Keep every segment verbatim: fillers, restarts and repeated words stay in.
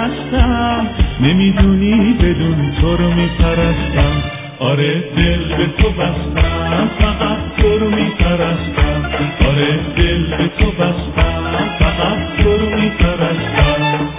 هستم، نمیدونی بدون تو رو میپرستم. آره دل به تو بستم، فقط تو رو میپرستم. آره دل به تو بستم، فقط تو رو میپرستم.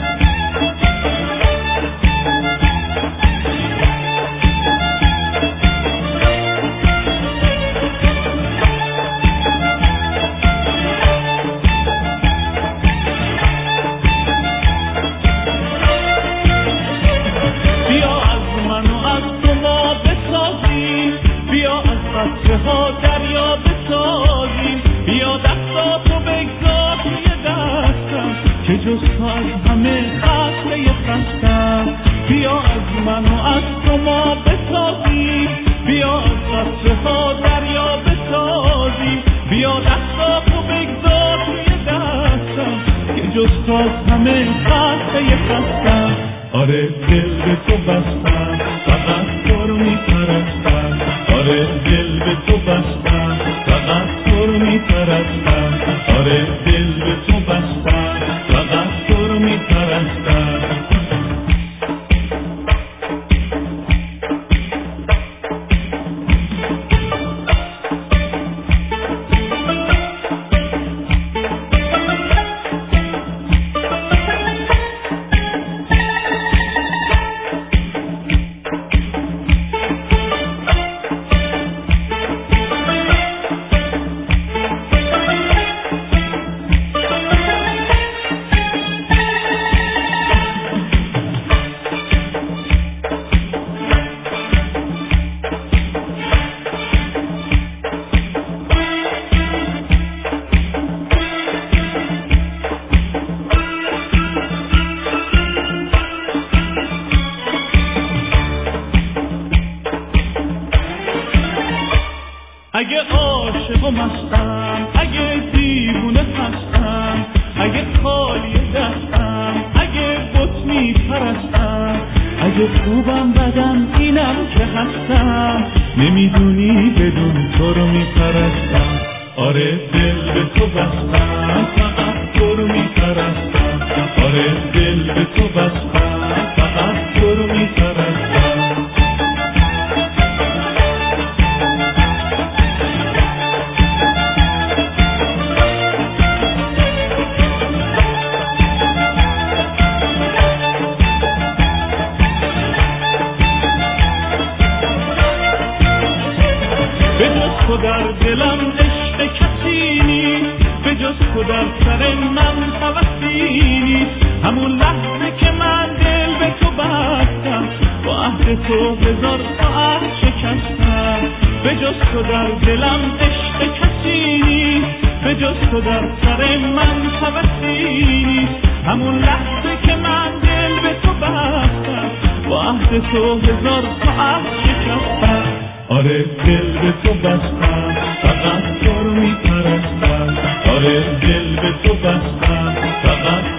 ها دریا بسازیم، بیا دستاتو بگذار توی دستم که جز تو از همه خسته خستم. بیا از من و از تو ما بسازیم، بیا از قطره ها دریا بسازیم، بیا دستاتو بگذار توی دستم که جز تو از همه خسته خستم. آره دل به تو بستم، فقط تو رو میپرستم. آره دل به تو بستم، فقط تو رو میپرستم. آره دل به تو بستم، فقط تو رو میپرستم. اگه عاشق و مستم، اگه دیوونه هستم، اگه خالی دستم، اگه بت میپرستم، اگه خوبم بدم اینم که هستم، نمیدونی بدون تو رو میپرستم. آره دل به تو بستم، فقط تو رو میپرستم. آره دل به تو بستم، فقط تو رو میپرستم. تو در دلم عشق کسی نیست، به جز تو در سر من هوسی نیست. همون لحظه که من دل به تو بستم، با عهد تو هزار تا عهد شکستم. به جز تو در دلم عشق کسی نیست، به جز تو در سر من هوسی نیست. همون لحظه که من دل به تو بستم، با عهد تو هزار تا عهد شکستم. آره دل به تو بستم، فقط تو رو میپرستم. آره دل به تو بستم، فقط